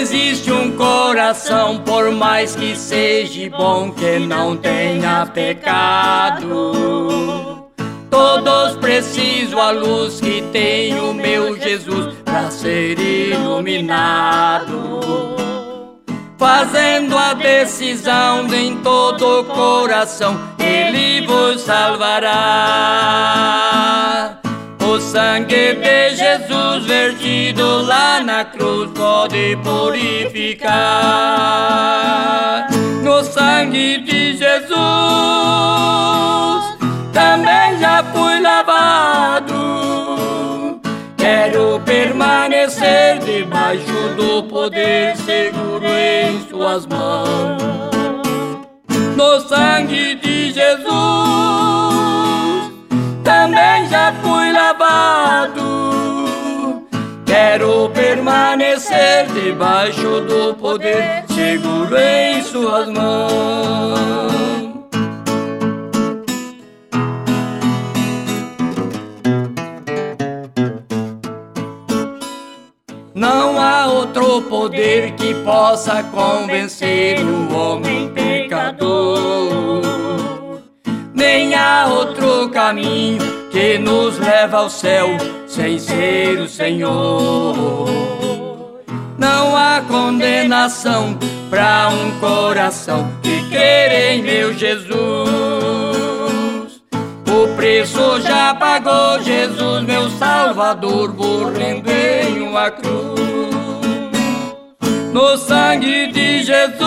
existe um coração, por mais que seja bom, que não tenha pecado. Todos precisam a luz que tem o meu Jesus para ser iluminado. Fazendo a decisão em todo o coração, Ele vos salvará. O sangue de Jesus vertido lá na cruz pode purificar. No sangue de Jesus também já fui lavado. Quero permanecer debaixo do poder, seguro em suas mãos. No sangue de Jesus também já fui lavado. Quero permanecer debaixo do poder, seguro em suas mãos. Não há outro poder que possa convencer o homem pecador. Nem há outro caminho que nos leva ao céu sem ser o Senhor. Não há condenação para um coração que crê em meu Jesus. O preço já pagou Jesus, meu Salvador, morrendo em uma cruz. No sangue de Jesus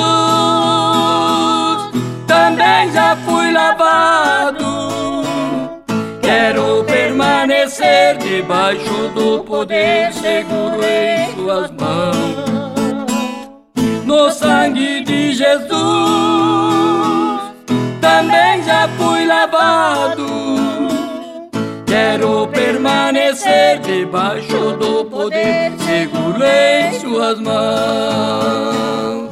também já fui lavado. Quero permanecer debaixo do poder, seguro em suas mãos. No sangue de Jesus também já fui lavado. Quero permanecer debaixo do poder, seguro em suas mãos.